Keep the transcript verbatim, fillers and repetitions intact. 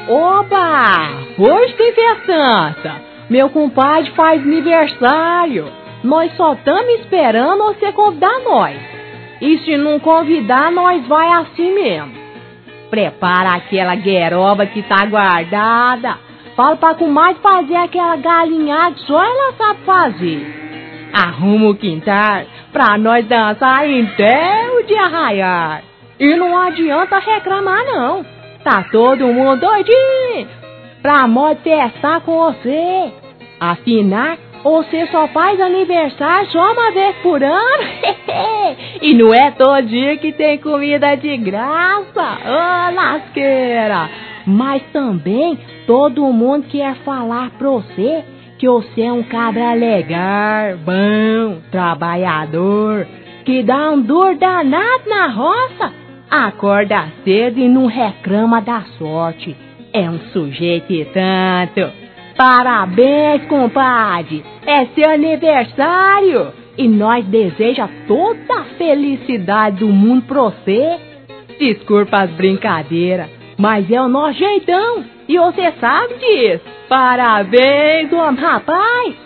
Oba! Hoje tem festança. Meu compadre faz aniversário. Nós só estamos esperando você convidar nós. E se não convidar, nós vai assim mesmo. Prepara aquela gueroba que tá guardada. Fala pra comadre fazer aquela galinhada que só ela sabe fazer. Arruma o quintal pra nós dançar até o dia raiar. E não adianta reclamar não. Tá todo mundo doidinho pra nós testar com você. Afinal, você só faz aniversário só uma vez por ano. E não é todo dia que tem comida de graça. Ô, lasqueira! Mas também todo mundo quer falar pra você que você é um cabra legal, bom, trabalhador, que dá um dor danado na roça, acorda cedo e não reclama da sorte. É um sujeito e tanto. Parabéns, compadre! É seu aniversário! E nós deseja toda a felicidade do mundo pra você. Desculpa as brincadeiras, mas é o nosso jeitão. E você sabe disso. Parabéns, homem rapaz!